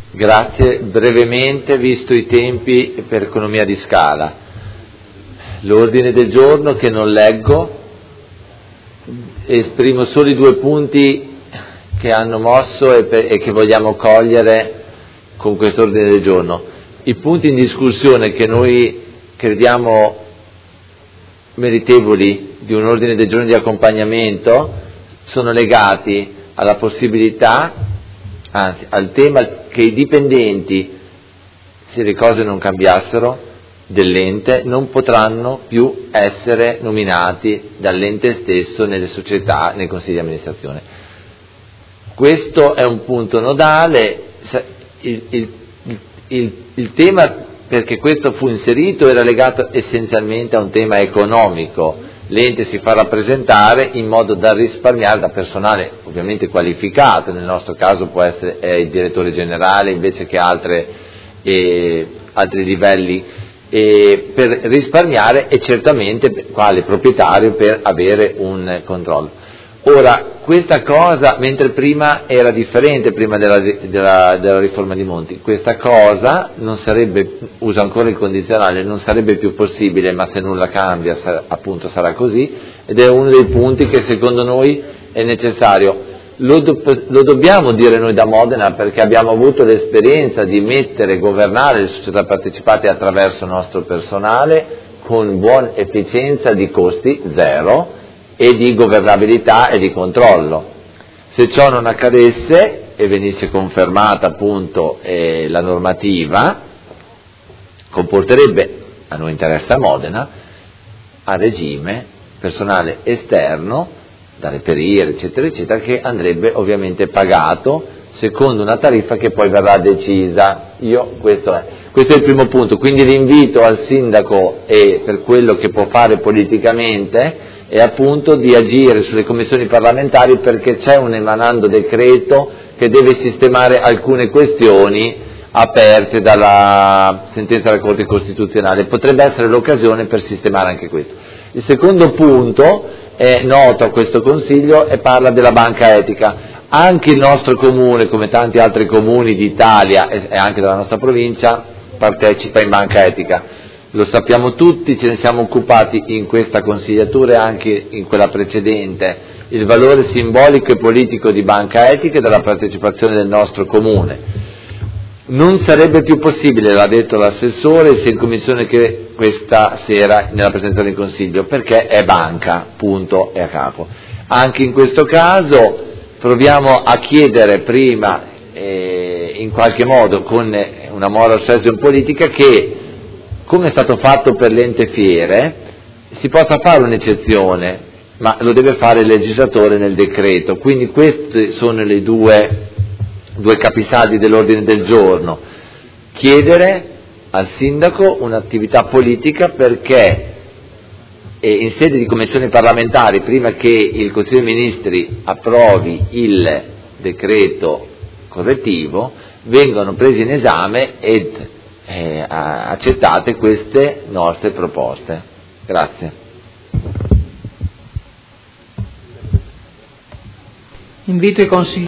Grazie. Brevemente, visto i tempi, per economia di scala. L'ordine del giorno, che non leggo, esprimo solo i 2 punti che hanno mosso e che vogliamo cogliere con questo ordine del giorno. I punti in discussione che noi crediamo meritevoli di un ordine del giorno di accompagnamento sono legati alla possibilità, anzi al tema che i dipendenti, se le cose non cambiassero, dell'ente non potranno più essere nominati dall'ente stesso nelle società, nei consigli di amministrazione. Questo è un punto nodale. Il tema, perché questo fu inserito, era legato essenzialmente a un tema economico. L'ente si fa rappresentare in modo da risparmiare da personale ovviamente qualificato, nel nostro caso può essere il direttore generale invece che altri livelli, per risparmiare e certamente quale proprietario per avere un controllo. Ora, questa cosa, mentre prima era differente, prima della riforma di Monti, questa cosa non sarebbe, uso ancora il condizionale, non sarebbe più possibile, ma se nulla cambia appunto sarà così, ed è uno dei punti che secondo noi è necessario. Lo dobbiamo dire noi da Modena, perché abbiamo avuto l'esperienza di governare le società partecipate attraverso il nostro personale con buona efficienza di costi zero e di governabilità e di controllo. Se ciò non accadesse e venisse confermata appunto la normativa, comporterebbe, a noi interessa Modena, a regime personale esterno da reperire, eccetera, eccetera, che andrebbe ovviamente pagato secondo una tariffa che poi verrà decisa. Questo è il primo punto, quindi l'invito al sindaco e per quello che può fare politicamente è appunto di agire sulle commissioni parlamentari, perché c'è un emanando decreto che deve sistemare alcune questioni aperte dalla sentenza della Corte Costituzionale. Potrebbe essere l'occasione per sistemare anche questo. Il secondo punto è noto a questo Consiglio e parla della banca etica. Anche il nostro comune, come tanti altri comuni d'Italia e anche della nostra provincia, partecipa in banca etica. Lo sappiamo tutti, ce ne siamo occupati in questa consigliatura e anche in quella precedente, il valore simbolico e politico di banca etica e della partecipazione del nostro comune. Non sarebbe più possibile, l'ha detto l'assessore, sia in commissione che questa sera nella presentazione in Consiglio, perché è banca, punto e a capo. Anche in questo caso proviamo a chiedere prima, in qualche modo con una moral suasion politica, che, come è stato fatto per l'ente fiere, si possa fare un'eccezione, ma lo deve fare il legislatore nel decreto. Quindi questi sono le due capisaldi dell'ordine del giorno: chiedere al sindaco un'attività politica perché in sede di commissioni parlamentari, prima che il Consiglio dei Ministri approvi il decreto correttivo, vengano presi in esame ed accettate queste nostre proposte. Grazie. Invito i consiglieri